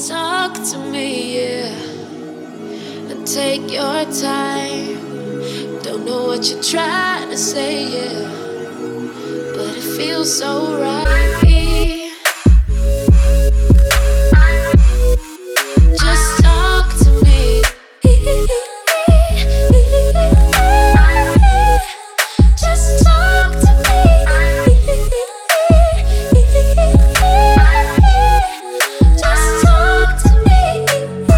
Talk to me, yeah, and take your time. Don't know what you're trying to say, yeah, but it feels so right. Just talk to me. Just talk to me. Just talk to me.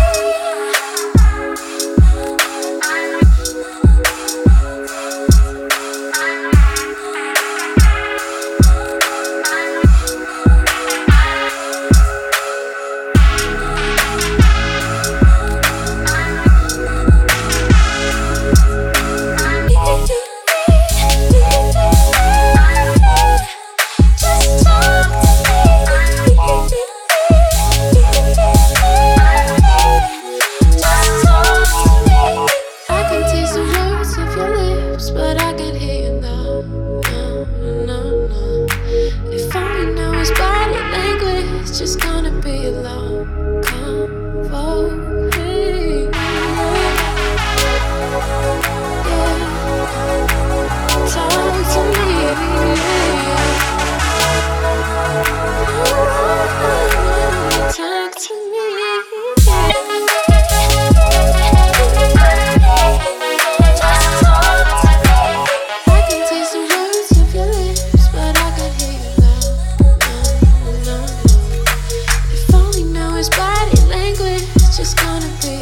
But I can hear you now. No, no, no. If only now his body language just gonna be a long convo. Hey, yeah. Talk to me. Yeah. Talk to me. His body language just gonna be